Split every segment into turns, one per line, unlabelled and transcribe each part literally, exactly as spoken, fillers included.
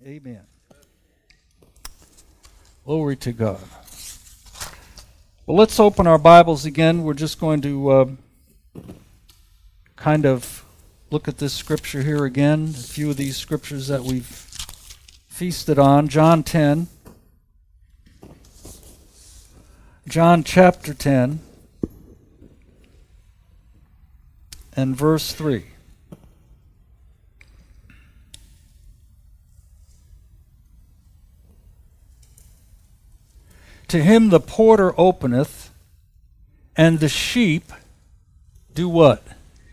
Amen. Glory to God. Well, let's open our Bibles again. We're just going to uh, kind of look at this scripture here again, a few of these scriptures that we've feasted on. John ten. John chapter ten and verse three. To him the porter openeth, and the sheep do what?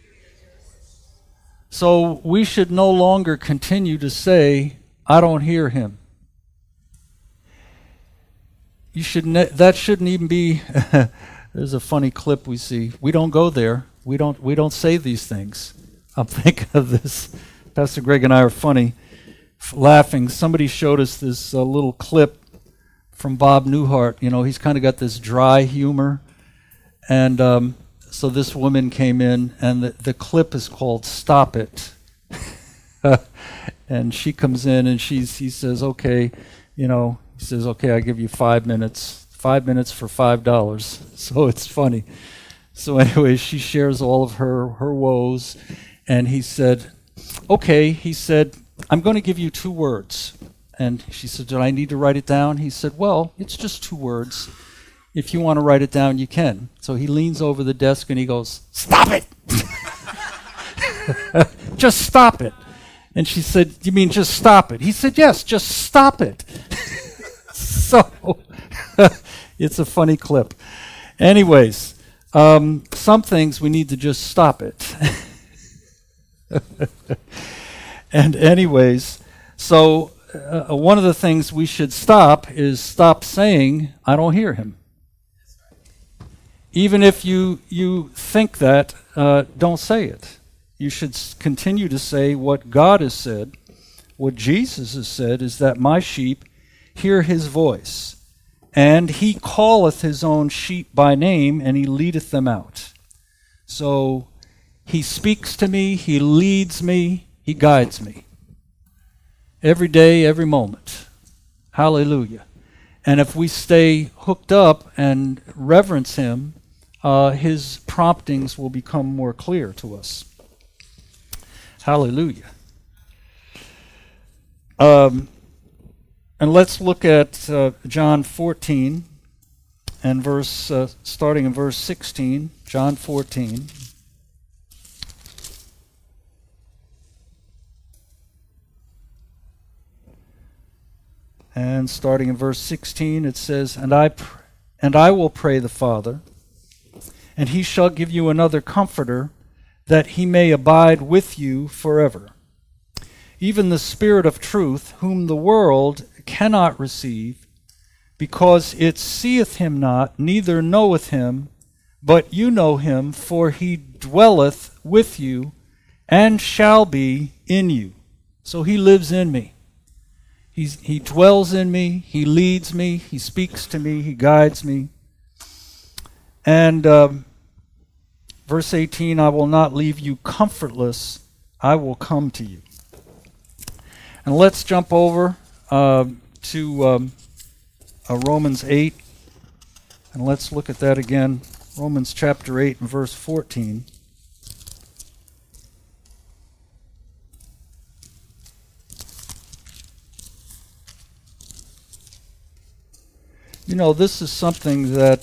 So we should no longer continue to say, I don't hear him. You should ne- that shouldn't even be there's a funny clip we see. We don't go there. We don't we don't say these things. I'm thinking of this. Pastor Greg and I are funny, f- laughing. Somebody showed us this uh, little clip from Bob Newhart. You know, he's kind of got this dry humor. And um, so this woman came in, and the, the clip is called Stop It. And she comes in, and she's he says, okay, you know, he says, okay, I give you five minutes. Five minutes for five dollars. So it's funny. So anyway, she shares all of her, her woes. And he said, okay, he said, I'm going to give you two words. And she said, do I need to write it down? He said, well, it's just two words. If you want to write it down, you can. So he leans over the desk and he goes, stop it! Just stop it. And she said, you mean just stop it? He said, yes, just stop it. So it's a funny clip. Anyways, um, some things we need to just stop it. And anyways, so Uh, one of the things we should stop is stop saying, I don't hear him. Even if you, you think that, uh, don't say it. You should s- continue to say what God has said. What Jesus has said is that my sheep hear his voice, and he calleth his own sheep by name, and he leadeth them out. So he speaks to me, he leads me, he guides me. Every day, every moment. Hallelujah. And if we stay hooked up and reverence him, uh, his promptings will become more clear to us. Hallelujah. Um, and let's look at uh, John fourteen and verse, uh, starting in verse sixteen. John fourteen. And starting in verse sixteen, it says, And I pr- and I will pray the Father, and he shall give you another comforter, that he may abide with you forever. Even the Spirit of truth, whom the world cannot receive, because it seeth him not, neither knoweth him, but you know him, for he dwelleth with you, and shall be in you. So he lives in me. He's, he dwells in me, he leads me, he speaks to me, he guides me. And um, verse eighteen, I will not leave you comfortless, I will come to you. And let's jump over uh, to um, uh, Romans eight, and let's look at that again. Romans chapter eight and verse fourteen. You know, this is something that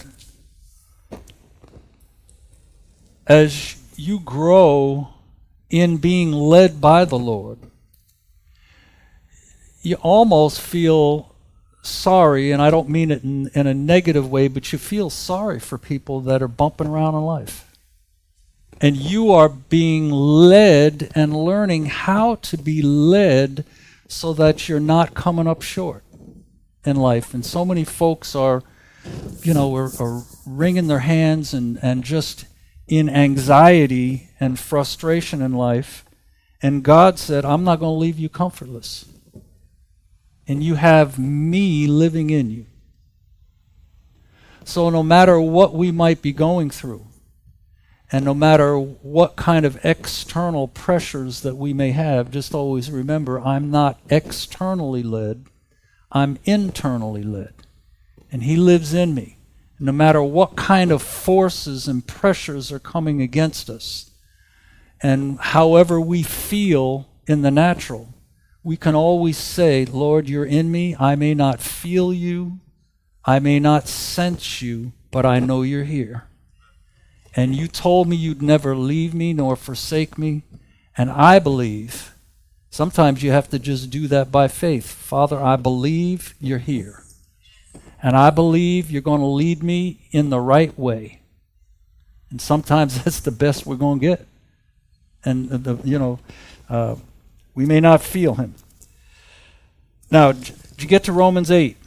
as you grow in being led by the Lord, you almost feel sorry, and I don't mean it in, in a negative way, but you feel sorry for people that are bumping around in life. And you are being led and learning how to be led so that you're not coming up short in life. And so many folks are, you know, are, are wringing their hands and, and just in anxiety and frustration in life. And God said, I'm not going to leave you comfortless. And you have me living in you. So no matter what we might be going through, And no matter what kind of external pressures that we may have, just always remember, I'm not externally led, I'm internally led. And He lives in me. No matter what kind of forces and pressures are coming against us, and however we feel in the natural, we can always say, Lord, you're in me. I may not feel you, I may not sense you, but I know you're here. And you told me you'd never leave me nor forsake me. And I believe, sometimes you have to just do that by faith. Father, I believe you're here. And I believe you're going to lead me in the right way. And sometimes that's the best we're going to get. And, the, you know, uh, we may not feel Him. Now, did you get to Romans eight?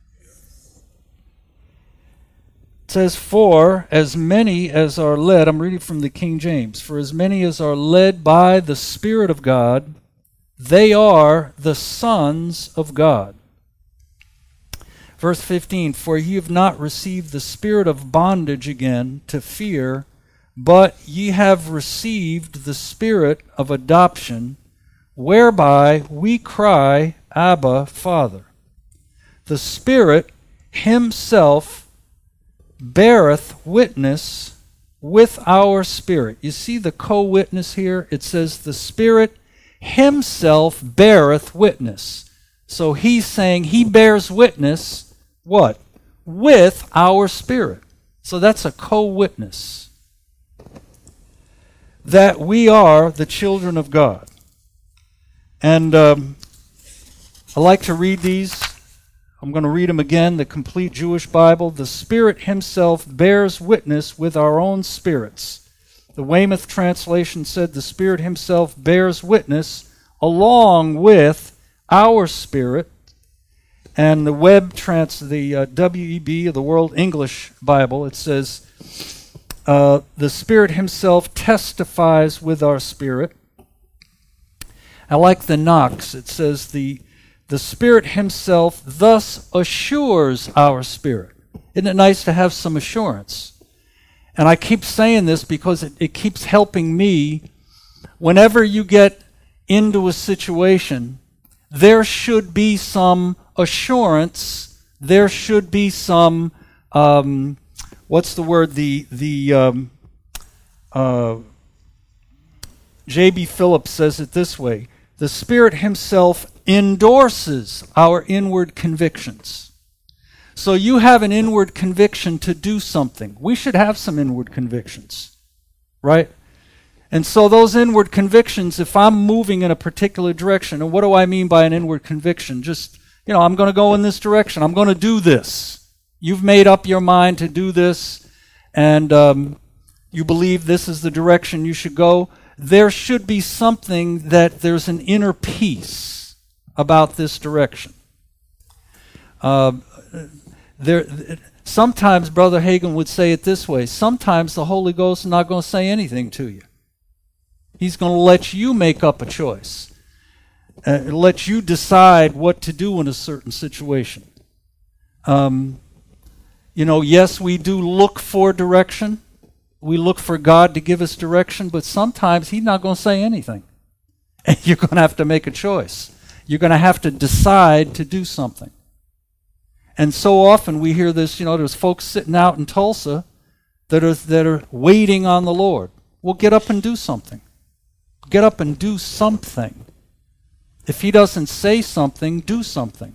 It says, for as many as are led, I'm reading from the King James, for as many as are led by the Spirit of God, they are the sons of God. Verse fifteen, for ye have not received the spirit of bondage again to fear, but ye have received the Spirit of adoption, whereby we cry, Abba, Father. The Spirit Himself beareth witness with our spirit. You see the co-witness here? It says the Spirit Himself beareth witness. So He's saying He bears witness, what? With our spirit. So that's a co-witness. That we are the children of God. And um, I like to read these. I'm going to read them again, the complete Jewish Bible. The Spirit Himself bears witness with our own spirits. The Weymouth translation said the Spirit Himself bears witness along with our spirit. And the Web trans, the uh, W E B, the World English Bible, it says uh, the Spirit Himself testifies with our spirit. I like the Knox. It says the The Spirit Himself thus assures our spirit. Isn't it nice to have some assurance? And I keep saying this because it, it keeps helping me. Whenever you get into a situation, there should be some assurance. There should be some, um, what's the word? The, the um, uh, J B Phillips says it this way. The Spirit Himself endorses our inward convictions. So you have an inward conviction to do something. We should have some inward convictions, right? And so those inward convictions, if I'm moving in a particular direction, and what do I mean by an inward conviction? Just, you know, I'm going to go in this direction. I'm going to do this. You've made up your mind to do this, and um, you believe this is the direction you should go. There should be something that there's an inner peace about this direction. Uh, there, sometimes Brother Hagin would say it this way. Sometimes the Holy Ghost is not going to say anything to you. He's going to let you make up a choice. Uh, let you decide what to do in a certain situation. Um, you know, yes, we do look for direction. We look for God to give us direction, but sometimes He's not going to say anything. And you're going to have to make a choice. You're going to have to decide to do something. And so often we hear this, you know, there's folks sitting out in Tulsa that are, that are waiting on the Lord. Well, get up and do something. Get up and do something. If He doesn't say something, do something.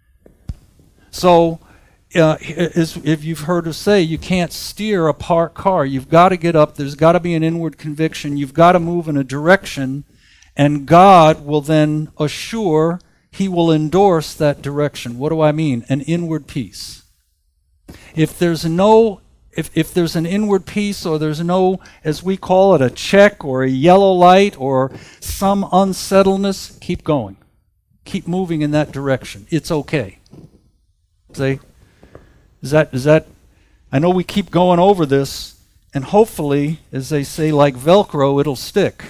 So, Uh, as, if you've heard us say, you can't steer a parked car. You've got to get up. There's got to be an inward conviction. You've got to move in a direction, and God will then assure, He will endorse that direction. What do I mean? An inward peace. If there's no, if, if there's an inward peace, or there's no, as we call it, a check or a yellow light or some unsettledness, keep going. Keep moving in that direction. It's okay. See? Is that, is that, I know we keep going over this, and hopefully, as they say, like Velcro, it'll stick.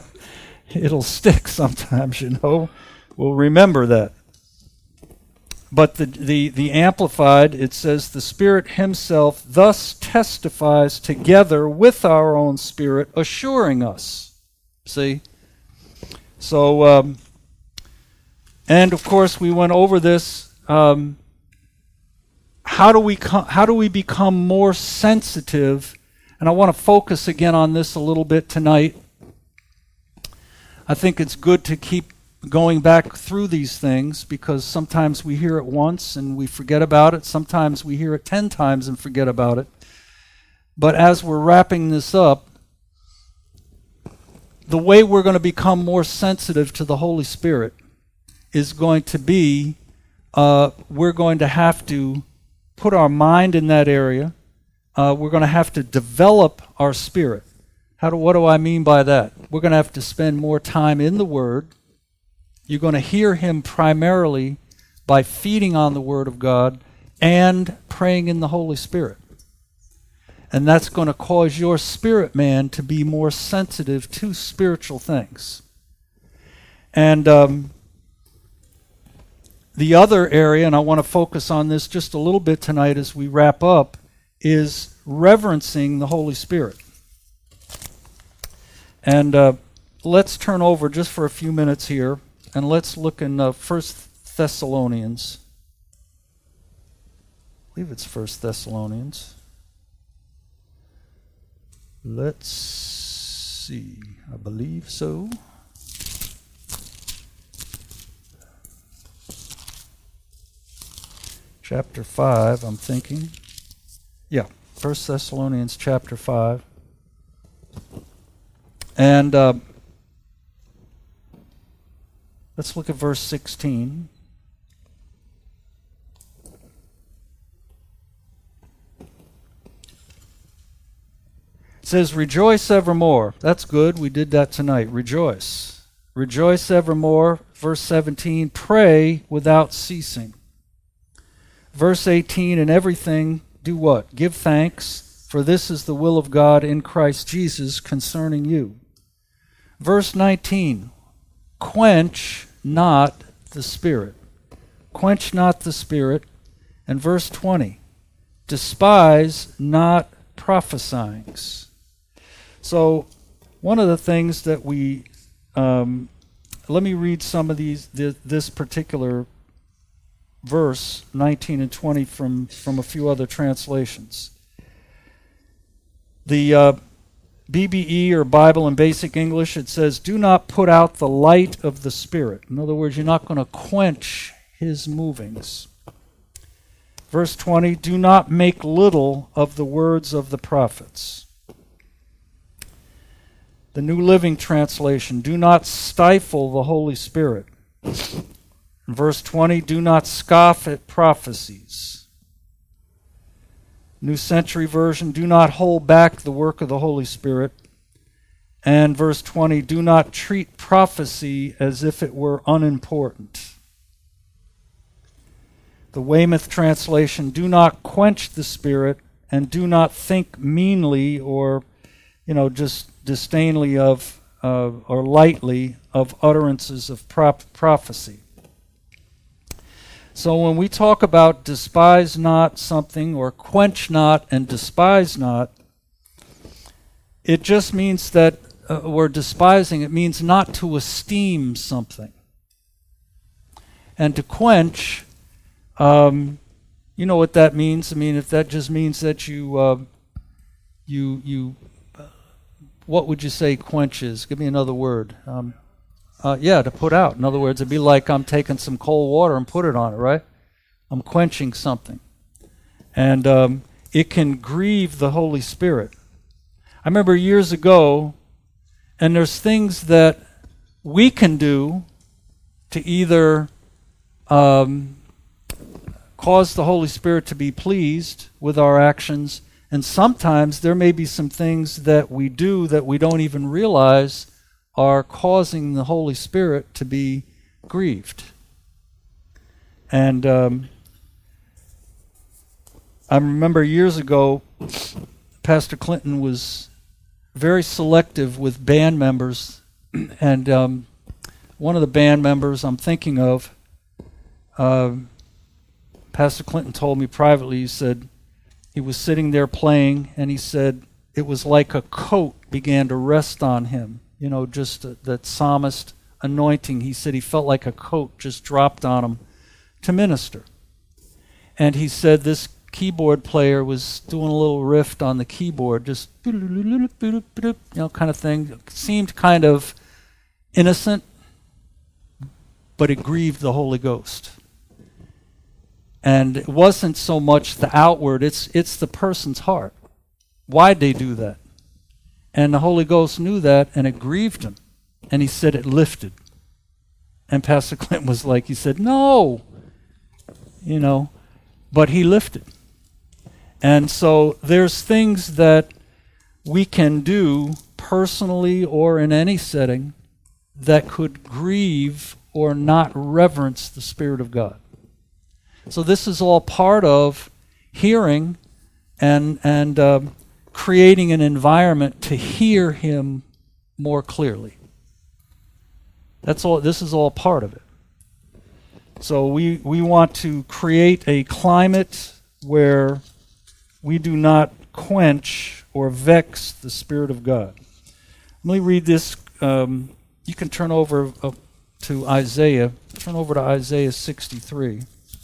It'll stick sometimes, you know. We'll remember that. but the, the, the Amplified, it says, the Spirit himself thus testifies together with our own spirit, assuring us. See? So, um, and of course, we went over this. Um, how do we co- how do we become more sensitive? And I want to focus again on this a little bit tonight. I think it's good to keep going back through these things because sometimes we hear it once and we forget about it. Sometimes we hear it ten times and forget about it. But as we're wrapping this up, the way we're going to become more sensitive to the Holy Spirit is going to be, uh, we're going to have to put our mind in that area. Uh, we're going to have to develop our spirit. How do, what do I mean by that? We're going to have to spend more time in the Word. You're going to hear Him primarily by feeding on the Word of God and praying in the Holy Spirit. And that's going to cause your spirit man to be more sensitive to spiritual things. And um, the other area, and I want to focus on this just a little bit tonight as we wrap up, is reverencing the Holy Spirit. And uh, let's turn over just for a few minutes here, and let's look in uh, First Thessalonians. I believe it's First Thessalonians. Let's see. I believe so. Chapter five, I'm thinking. Yeah, First Thessalonians chapter five. And uh, let's look at verse sixteen. It says, rejoice evermore. That's good. We did that tonight. Rejoice. Rejoice evermore. Verse seventeen, pray without ceasing. Verse eighteen, in everything, do what? Give thanks, for this is the will of God in Christ Jesus concerning you. Verse nineteen, quench not the Spirit. Quench not the Spirit. And verse twenty, despise not prophesying. So one of the things that we, um, let me read some of these, th- this particular verse, nineteen and twenty, from, from a few other translations. The uh, B B E, or Bible in Basic English, it says, do not put out the light of the Spirit. In other words, you're not going to quench His movings. Verse twenty, do not make little of the words of the prophets. The New Living Translation, do not stifle the Holy Spirit. Verse twenty, do not scoff at prophecies. New Century Version, do not hold back the work of the Holy Spirit. And verse twenty, do not treat prophecy as if it were unimportant. The Weymouth Translation, do not quench the Spirit and do not think meanly or, you know, just disdainly of uh, or lightly of utterances of prop- prophecy. So when we talk about despise not something or quench not and despise not, it just means that uh, we're despising. It means not to esteem something. And to quench, um, you know what that means. I mean, if that just means that you, uh, you, you, what would you say quenches? Give me another word. Um, uh, yeah, to put out. In other words, it'd be like I'm taking some cold water and put it on it, right? I'm quenching something. And um, it can grieve the Holy Spirit. I remember years ago, and there's things that we can do to either um, cause the Holy Spirit to be pleased with our actions, and sometimes there may be some things that we do that we don't even realize are causing the Holy Spirit to be grieved. And um, I remember years ago, Pastor Clinton was very selective with band members, and um, one of the band members I'm thinking of, uh, Pastor Clinton told me privately, he said he was sitting there playing, and he said it was like a coat began to rest on him. You know, just uh, that psalmist anointing. He said he felt like a coat just dropped on him to minister. And he said this keyboard player was doing a little riff on the keyboard, just, you know, kind of thing. It seemed kind of innocent, but it grieved the Holy Ghost. And it wasn't so much the outward, it's it's the person's heart. Why'd they do that? And the Holy Ghost knew that, and it grieved him. And he said it lifted. And Pastor Clinton was like, he said, no, you know, but he lifted. And so there's things that we can do personally or in any setting that could grieve or not reverence the Spirit of God. So this is all part of hearing and and um, creating an environment to hear Him more clearly. That's all. This is all part of it. So we we want to create a climate where we do not quench or vex the Spirit of God. Let me read this. Um, you can turn over uh, to Isaiah. Turn over to Isaiah sixty-three.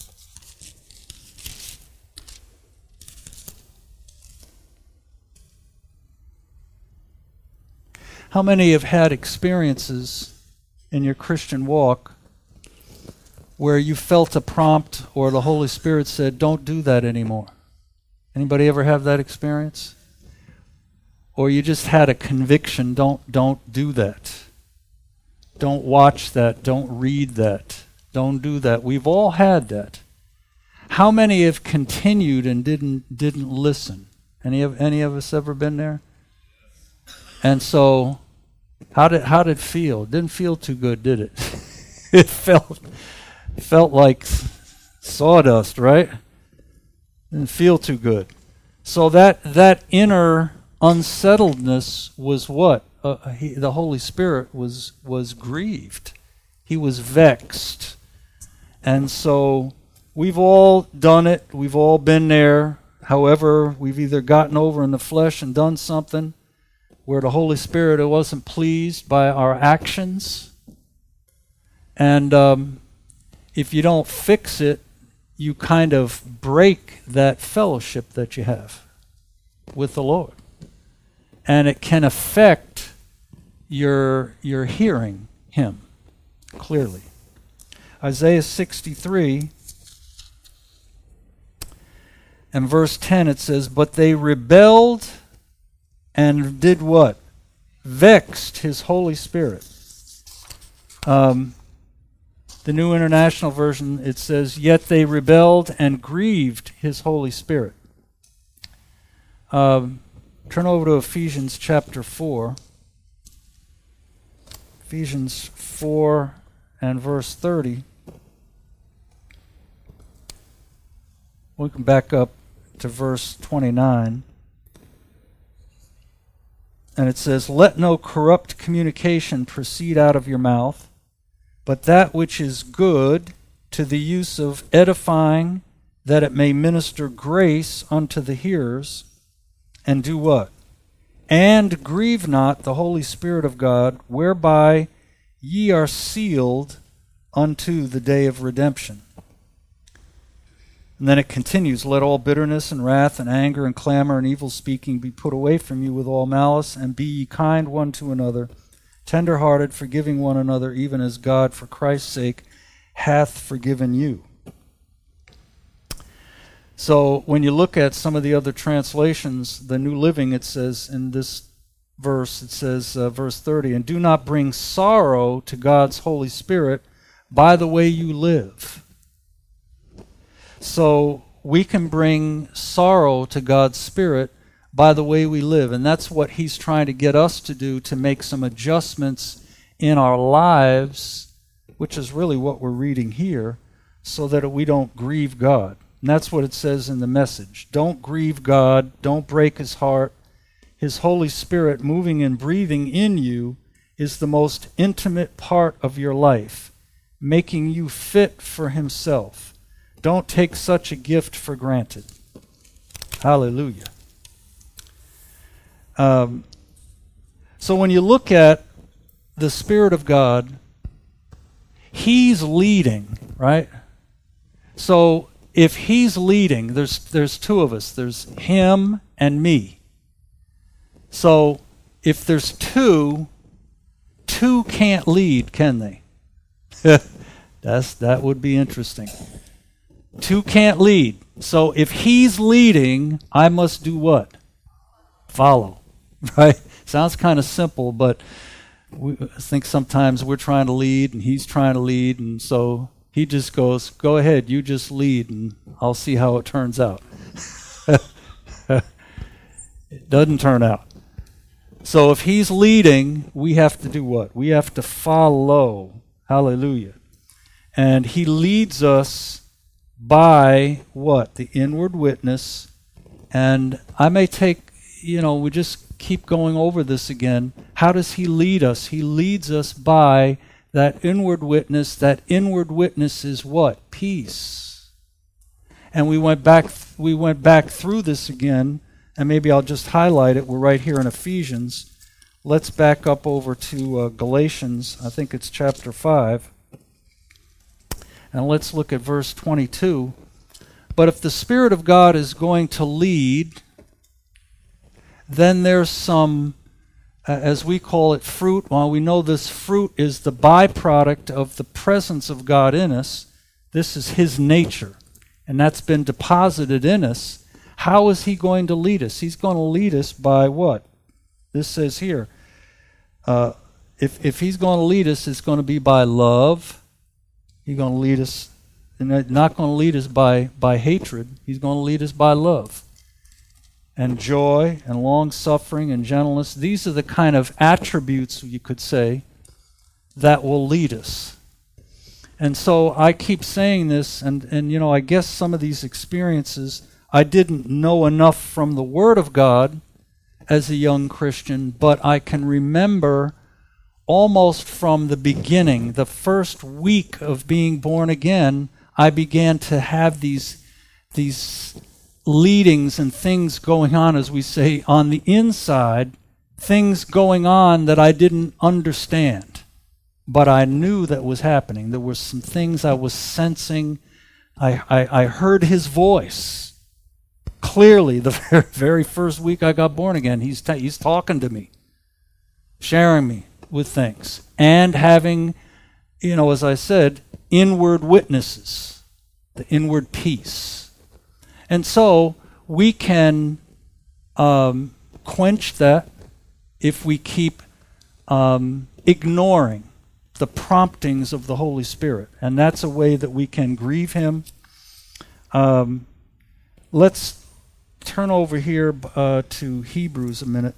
How many have had experiences in your Christian walk where you felt a prompt or the Holy Spirit said, don't do that anymore? Anybody ever have that experience? Or you just had a conviction, don't don't do that. Don't watch that, don't read that, don't do that. We've all had that. How many have continued and didn't didn't listen? Any of any of us ever been there? And so, how did how did it feel? It didn't feel too good, did it? It felt felt like sawdust, right? Didn't feel too good. So that that inner unsettledness was what uh, he, the Holy Spirit was was grieved. He was vexed, and so we've all done it. We've all been there. However, we've either gotten over in the flesh and done something where the Holy Spirit wasn't pleased by our actions. And um, if you don't fix it, you kind of break that fellowship that you have with the Lord. And it can affect your, your hearing Him clearly. Isaiah sixty-three and verse ten, it says, but they rebelled and did what? Vexed His Holy Spirit. Um, the New International Version, it says, yet they rebelled and grieved His Holy Spirit. Um, turn over to Ephesians chapter four. Ephesians four and verse thirty. We can back up to verse twenty-nine. And it says, let no corrupt communication proceed out of your mouth, but that which is good to the use of edifying, that it may minister grace unto the hearers, and do what? And grieve not the Holy Spirit of God, whereby ye are sealed unto the day of redemption. And then it continues, let all bitterness and wrath and anger and clamor and evil speaking be put away from you with all malice, and be ye kind one to another, tender-hearted, forgiving one another, even as God for Christ's sake hath forgiven you. So when you look at some of the other translations, the New Living, it says in this verse, it says, uh, verse thirty, and do not bring sorrow to God's Holy Spirit by the way you live. So we can bring sorrow to God's Spirit by the way we live. And that's what He's trying to get us to do, to make some adjustments in our lives, which is really what we're reading here, so that we don't grieve God. And that's what it says in the Message. Don't grieve God. Don't break His heart. His Holy Spirit moving and breathing in you is the most intimate part of your life, making you fit for Himself. Don't take such a gift for granted. Hallelujah. Um, so when you look at the Spirit of God, He's leading, right? So if He's leading, there's there's two of us. There's Him and me. So if there's two, two can't lead, can they? That's that would be interesting. Two can't lead. So if He's leading, I must do what? Follow. Right? Sounds kind of simple, but we, I think sometimes we're trying to lead and He's trying to lead, and so He just goes, go ahead, you just lead, and I'll see how it turns out. It doesn't turn out. So if He's leading, we have to do what? We have to follow. Hallelujah. And He leads us by what? The inward witness. And I may take, you know, we just keep going over this again. How does He lead us? He leads us by that inward witness. That inward witness is what? Peace. And we went back we went back through this again, and maybe I'll just highlight it. We're right here in Ephesians. Let's back up over to uh, Galatians. I think it's chapter five. And let's look at verse twenty-two. But if the Spirit of God is going to lead, then there's some, uh, as we call it, fruit. Well, we know this fruit is the byproduct of the presence of God in us. This is His nature, and that's been deposited in us. How is He going to lead us? He's going to lead us by what? This says here, uh, if, if He's going to lead us, it's going to be by love. He's going to lead us, and not going to lead us by, by hatred. He's going to lead us by love and joy and long-suffering and gentleness. These are the kind of attributes, you could say, that will lead us. And so I keep saying this, and, and you know, I guess some of these experiences, I didn't know enough from the Word of God as a young Christian, but I can remember almost from the beginning, the first week of being born again, I began to have these, these leadings and things going on, as we say, on the inside, things going on that I didn't understand, but I knew that was happening. There were some things I was sensing. I, I, I heard His voice clearly the very, very first week I got born again. He's, ta- he's talking to me, sharing me with things, and having, you know, as I said, inward witnesses, the inward peace. And so we can um, quench that if we keep um, ignoring the promptings of the Holy Spirit. And that's a way that we can grieve Him. Um, let's turn over here uh, to Hebrews a minute.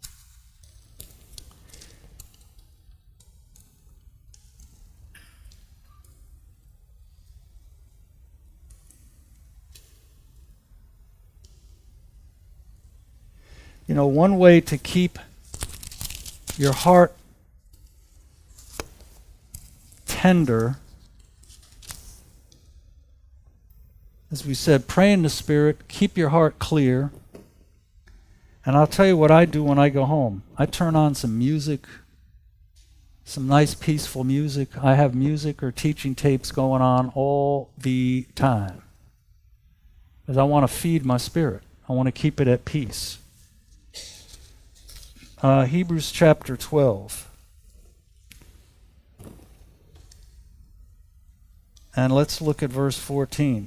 You know, one way to keep your heart tender, as we said, pray in the Spirit, keep your heart clear. And I'll tell you what I do when I go home. I turn on some music, some nice peaceful music. I have music or teaching tapes going on all the time, because I want to feed my spirit. I want to keep it at peace. Uh, Hebrews chapter twelve. And let's look at verse fourteen.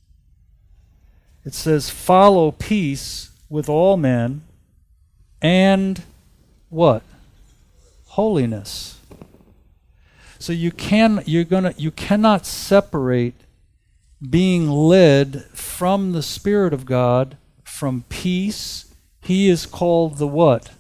It says, follow peace with all men and what? Holiness. So you can you're gonna you cannot separate being led from the Spirit of God from peace. He is called the what?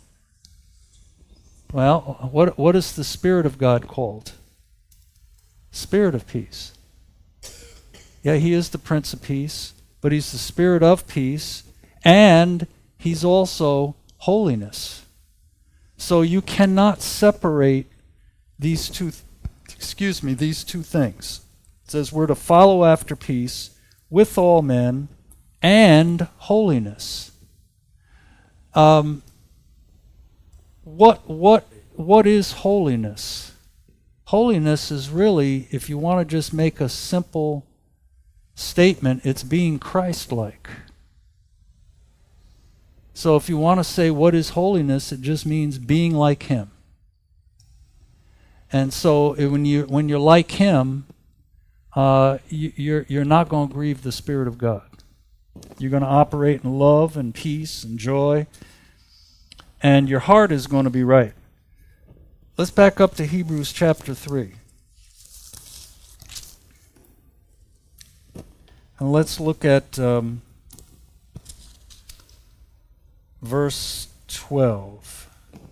Well, what what is the Spirit of God called? Spirit of peace. Yeah, He is the Prince of Peace, but He's the Spirit of peace, and He's also holiness. So you cannot separate these two, excuse me, these two things. It says we're to follow after peace, with all men, and holiness. Um, what what what is holiness? Holiness is really, if you want to just make a simple statement, it's being Christ-like. So if you want to say what is holiness, it just means being like Him. And so when you when you're like Him, uh, you, you're you're not going to grieve the Spirit of God. You're going to operate in love and peace and joy, and your heart is going to be right. Let's back up to Hebrews chapter three. And let's look at um, verse twelve.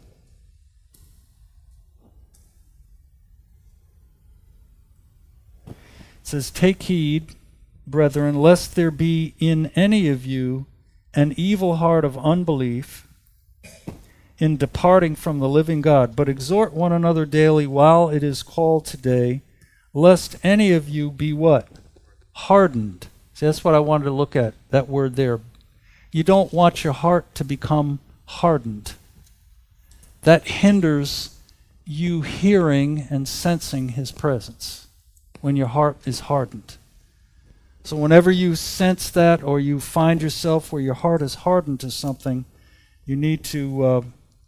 It says, "Take heed, brethren, lest there be in any of you an evil heart of unbelief in departing from the living God, but exhort one another daily while it is called today, lest any of you be" what? Hardened. See, that's what I wanted to look at, that word there. You don't want your heart to become hardened. That hinders you hearing and sensing His presence when your heart is hardened. So whenever you sense that, or you find yourself where your heart is hardened to something, you need to uh,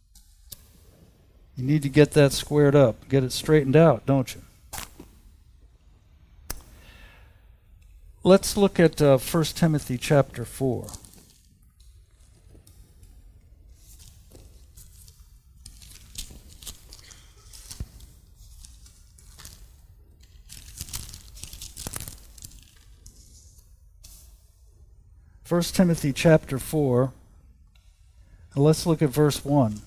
you need to get that squared up, get it straightened out, don't you? Let's look at uh, First Timothy chapter four. First Timothy chapter four, and let's look at verse one.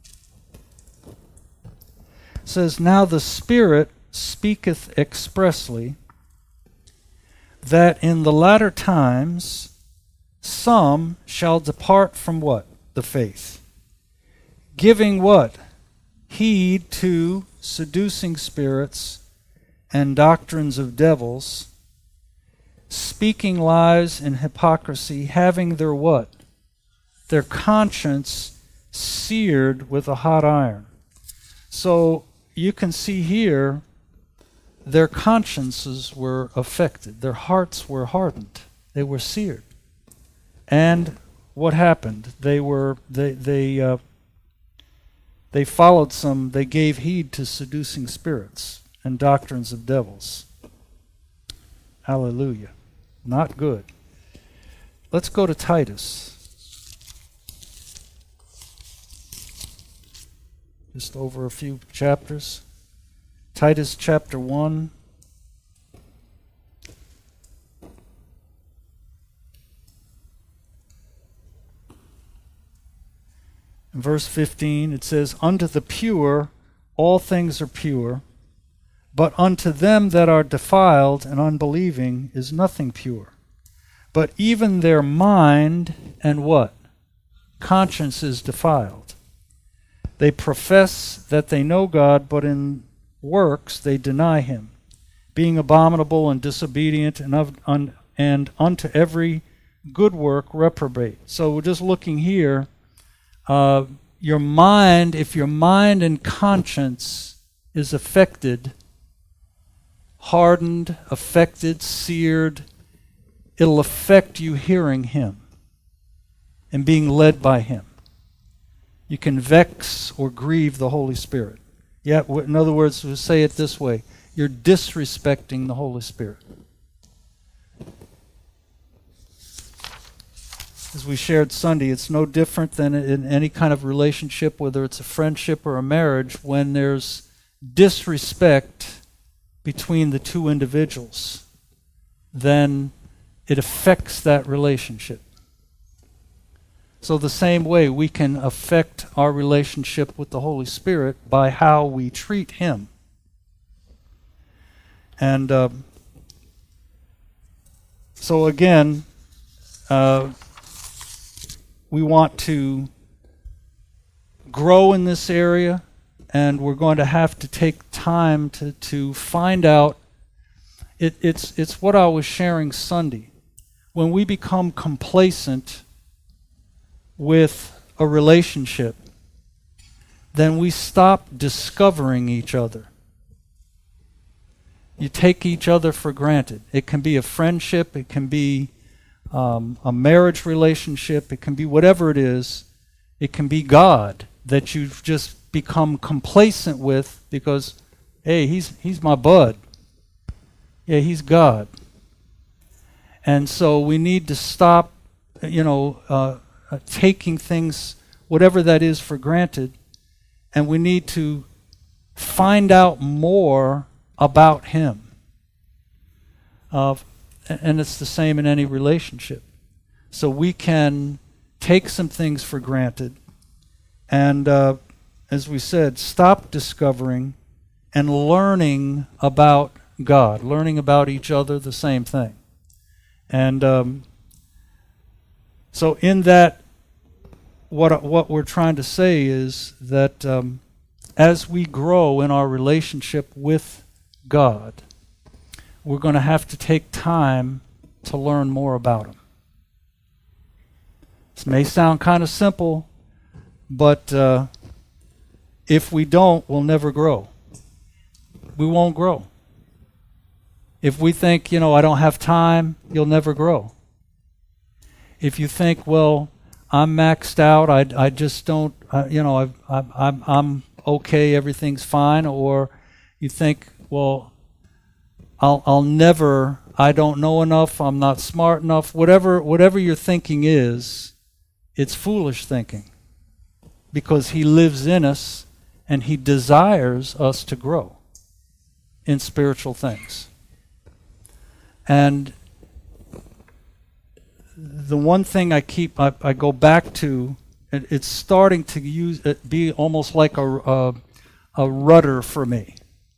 It says, "Now the Spirit speaketh expressly, that in the latter times some shall depart from" what? The faith. "Giving" what? "Heed to seducing spirits and doctrines of devils, speaking lies in hypocrisy, having their" what? "Their conscience seared with a hot iron." So you can see here, their consciences were affected. Their hearts were hardened. They were seared. And what happened? They were they they uh, they followed some. They gave heed to seducing spirits and doctrines of devils. Hallelujah. Not good. Let's go to Titus. Just over a few chapters. Titus chapter one. In verse fifteen, it says, "Unto the pure all things are pure, but unto them that are defiled and unbelieving is nothing pure. But even their mind and" what? "Conscience is defiled. They profess that they know God, but in works they deny Him, being abominable and disobedient, and, of, un, and unto every good work reprobate." So we're just looking here. Uh, your mind, if your mind and conscience is affected, hardened, affected, seared, it'll affect you hearing Him and being led by Him. You can vex or grieve the Holy Spirit. Yeah, in other words, we'll say it this way: you're disrespecting the Holy Spirit. As we shared Sunday, it's no different than in any kind of relationship, whether it's a friendship or a marriage, when there's disrespect between the two individuals, then it affects that relationship. So the same way, we can affect our relationship with the Holy Spirit by how we treat Him. And uh, so again, uh, we want to grow in this area, and we're going to have to take time to, to find out. It, it's, it's what I was sharing Sunday. when we become complacent with a relationship, then we stop discovering each other. You take each other for granted. It can be a friendship, it can be um, a marriage relationship, it can be whatever it is. It can be God that you've just become complacent with because, hey, he's he's my bud. Yeah, he's God. And so we need to stop, you know, uh, uh, taking things, whatever that is, for granted, and we need to find out more about him. Uh, and it's the same in any relationship. So we can take some things for granted and, uh, as we said, stop discovering and learning about God, learning about each other, the same thing. And um, so in that, what what we're trying to say is that um, as we grow in our relationship with God, we're going to have to take time to learn more about him. This may sound kind of simple, but uh, if we don't, we'll never grow. We won't grow. If we think, you know, I don't have time, you'll never grow. If you think, well, I'm maxed out, I, I just don't, uh, you know, I, I, I'm, I'm okay, everything's fine, or you think, well, I'll, I'll never, I don't know enough, I'm not smart enough, whatever, whatever your thinking is, it's foolish thinking, because he lives in us and he desires us to grow in spiritual things. And the one thing I keep, I, I go back to, it, it's starting to use it be almost like a, a a rudder for me.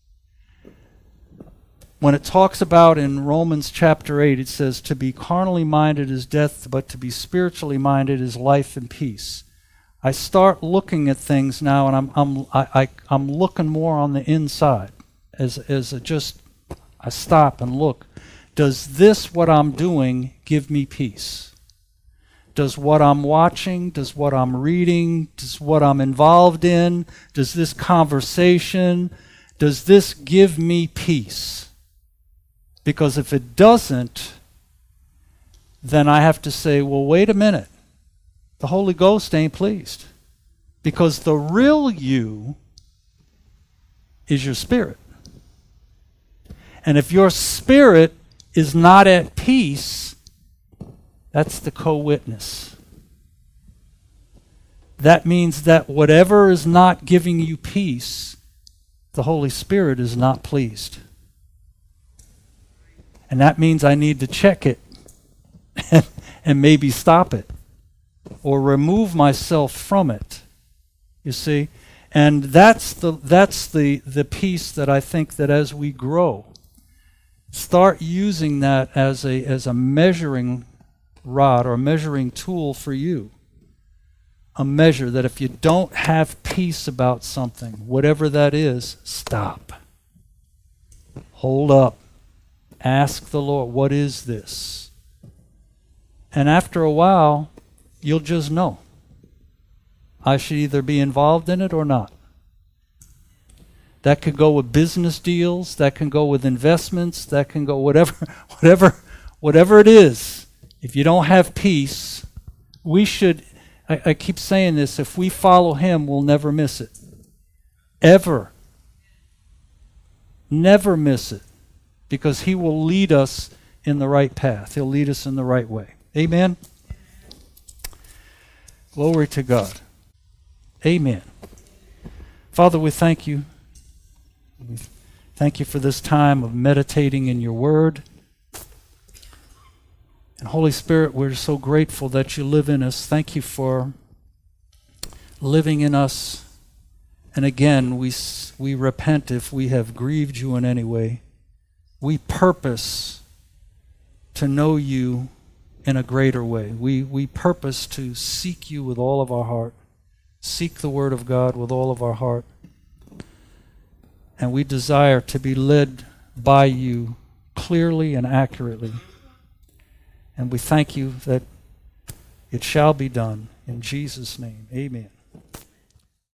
When it talks about in Romans chapter eight, it says, "To be carnally minded is death, but to be spiritually minded is life and peace." I start looking at things now, and I'm I'm I, I I'm looking more on the inside, as as a just I stop and look. Does this, what I'm doing, give me peace? Does what I'm watching, does what I'm reading, does what I'm involved in, does this conversation, does this give me peace? Because if it doesn't, then I have to say, well, wait a minute. The Holy Ghost ain't pleased. Because the real you is your spirit. And if your spirit is not at peace, that's the co-witness. That means that whatever is not giving you peace, the Holy Spirit is not pleased. And that means I need to check it and, and maybe stop it or remove myself from it. You see? And that's the that's the, the piece that I think that as we grow, start using that as a as a measuring rod or a measuring tool for you. A measure that if you don't have peace about something, whatever that is, stop. Hold up. Ask the Lord, what is this? And after a while, you'll just know. I should either be involved in it or not. That could go with business deals, that can go with investments, that can go whatever whatever whatever it is. If you don't have peace, we should, I, I keep saying this, if we follow him, we'll never miss it. Ever. Never miss it. Because he will lead us in the right path. He'll lead us in the right way. Amen? Glory to God. Amen. Father, we thank you. We thank you for this time of meditating in your word. And Holy Spirit, we're so grateful that you live in us. Thank you for living in us. And again, we we repent if we have grieved you in any way. We purpose to know you in a greater way. We we purpose to seek you with all of our heart. Seek the word of God with all of our heart. And we desire to be led by you clearly and accurately. And we thank you that it shall be done. In Jesus' name, amen.